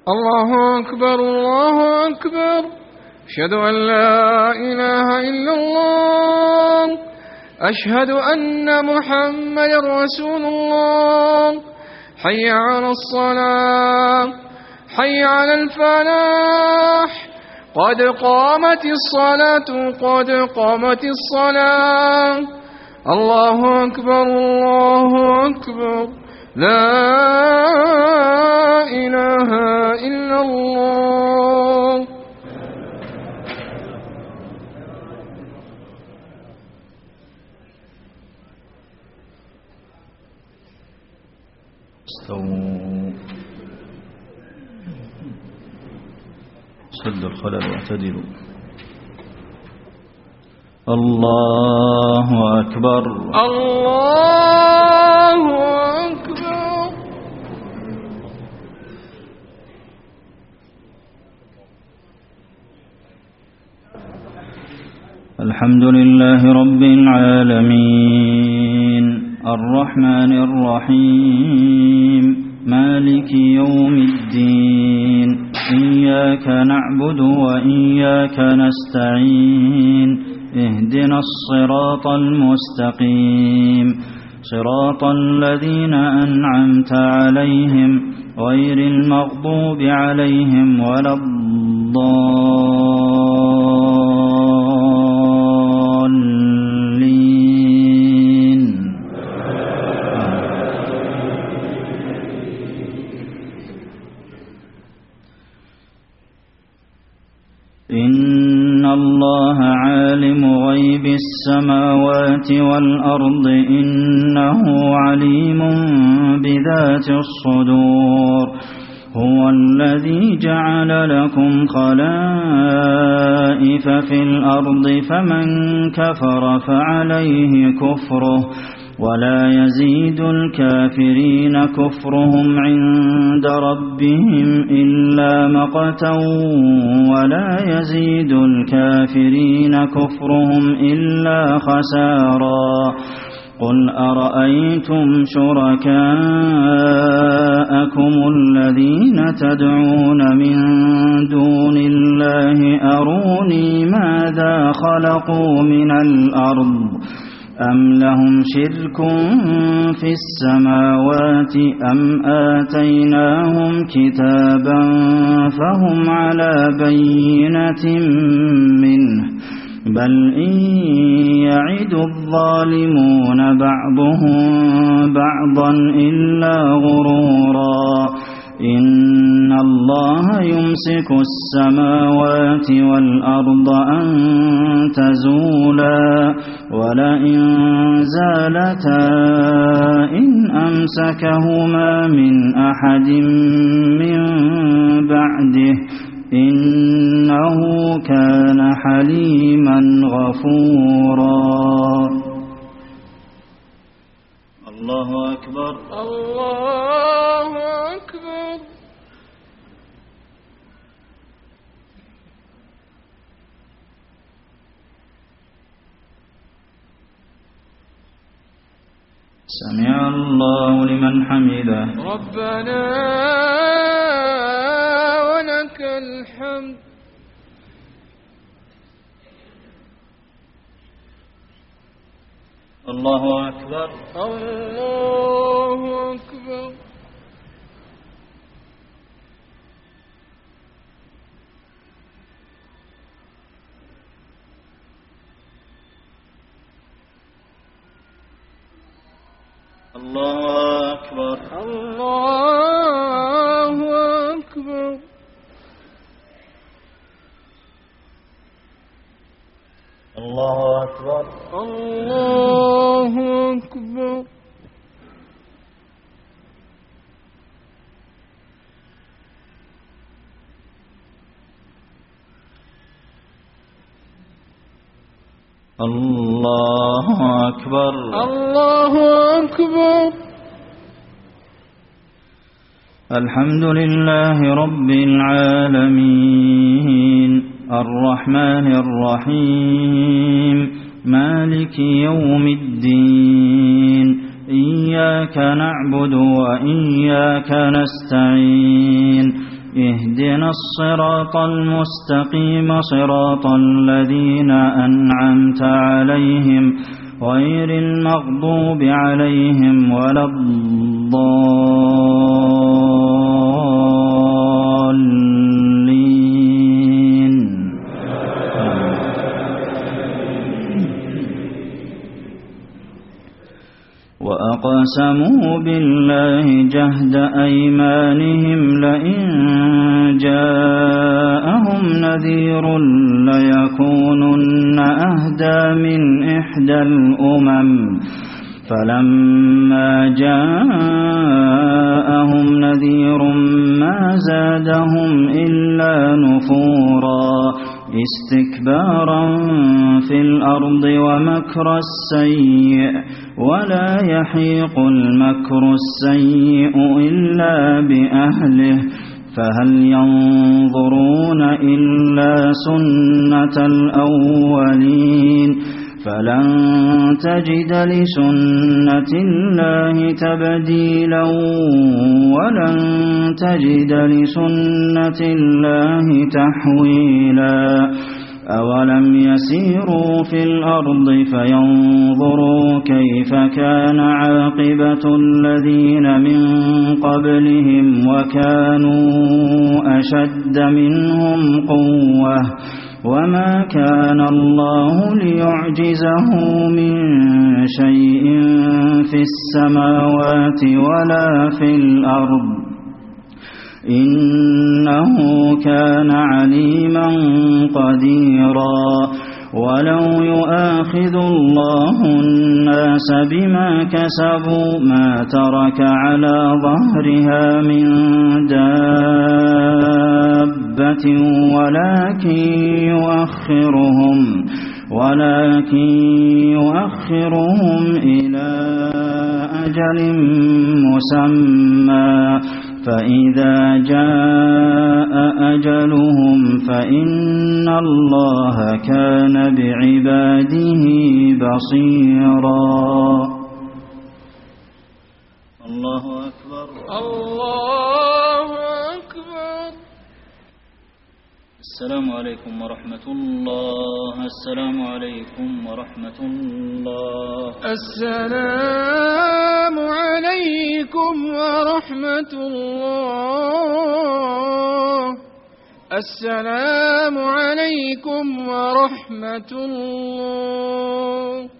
الله أكبر الله أكبر. أشهد أن لا إله إلا الله. أشهد أن محمدا رسول الله. حي على الصلاة، حي على الفلاح، قد قامت الصلاة، قد قامت الصلاة. الله أكبر الله أكبر. لا إله إلا الله. استووا، سدوا الخلل واعتدلوا. الله أكبر الله أكبر. الحمد لله رب العالمين الرحمن الرحيم مالك يوم الدين. إياك نعبد وإياك نستعين. اهدنا الصراط المستقيم، صراط الذين أنعمت عليهم غير المغضوب عليهم ولا الضالين. إن الله عالم غيب السماوات والأرض إنه عليم بذات الصدور. هو الذي جعل لكم خلائف في الأرض فمن كفر فعليه كفره ولا يزيد الكافرين كفرهم عند ربهم إلا مقتا ولا يزيد الكافرين كفرهم إلا خسارا. قل أرأيتم شركاءكم الذين تدعون من دون الله أروني ماذا خلقوا من الأرض أم لهم شرك في السماوات أم آتيناهم كتابا فهم على بينة منه بل إن يعد الظالمون بعضهم بعضا إلا غرورا. إن الله يمسك السماوات والأرض أن تزولا ولئن زالتا إن أمسكهما من أحد من بعده إنه كان حليما غفورا. الله أكبر الله أكبر. سمع الله لمن حمده. ربنا ولك الحمد. الله أكبر الله أكبر. الله أكبر الله أكبر. الله أكبر الله أكبر. الله أكبر الله أكبر. الحمد لله رب العالمين الرحمن الرحيم مالك يوم الدين. إياك نعبد وإياك نستعين. اهدنا الصراط المستقيم صراط الذين أنعمت عليهم غير المغضوب عليهم ولا الضالين. وأقسموا بالله جهد أيمانهم لئن جاءهم نذير ليكونن أهدى من إحدى الأمم فلما جاءهم نذير ما زادهم إلا نفورا استكبارا في الأرض ومكر السيء ولا يحيق المكر السيء إلا بأهله فهل ينظرون إلا سنة الأولين فلن تجد لسنة الله تبديلا ولن تجد لسنة الله تحويلا أولم يسيروا في الأرض فينظروا كيف كان عاقبة الذين من قبلهم وكانوا أشد منهم قوة وما كان الله ليعجزه من شيء في السماوات ولا في الأرض إنه كان عليما قديرا ولو يؤاخذ الله الناس بما كسبوا ما ترك على ظهرها من دابة ولكن يؤخرهم إلى أجل مسمى فإذا جاء أجلهم فإن الله كان بعباده بصيرا. الله أكبر. الله أكبر. السلام عليكم ورحمة الله. السلام عليكم ورحمة الله. السلام عليكم ورحمة الله. السلام عليكم ورحمة الله.